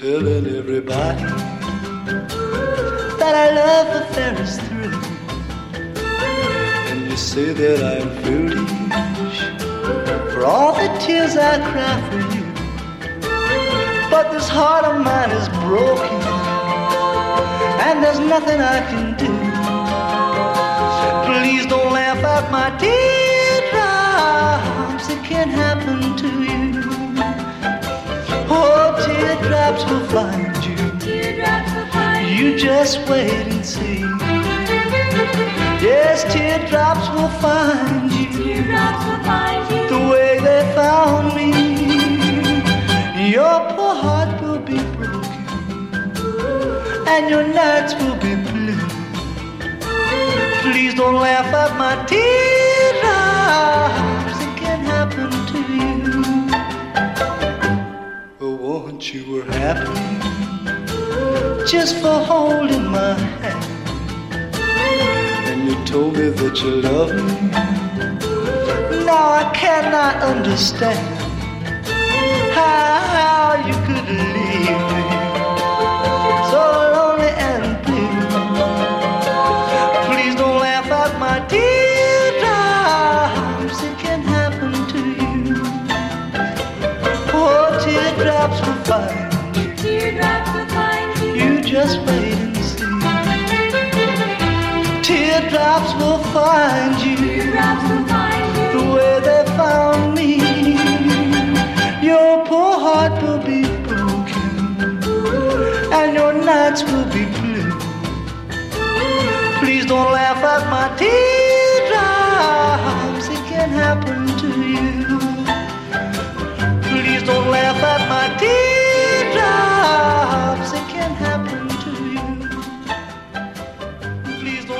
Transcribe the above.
telling everybody that I love the Ferris thrill. And you say that I'm foolish for all the tears I cry for you. But this heart of mine is broken, and there's nothing I can do. Please don't laugh at my teardrops, it can't happen to you. Oh, teardrops will find you. Teardrops will find you. You just wait and see. Yes, teardrops will find you. Teardrops will find you. The way they found me. Your poor heart will be broken, and your nights will be blue. Please don't laugh at my teardrops, it can't happen to you. But once you were happy, just for holding my hand, and you told me that you loved me. Now I cannot understand how you could leave me so lonely and blue. Please don't laugh at my teardrops, it can happen to you. Oh, teardrops will find you. Teardrops will find you. You just wait and see. Teardrops will find you. Teardrops will find you. The way they found me. Your poor heart will be broken, and your nights will be blue. Please don't laugh at my teardrops, it can happen to you. Please don't laugh at my teardrops, it can happen to you. Please don't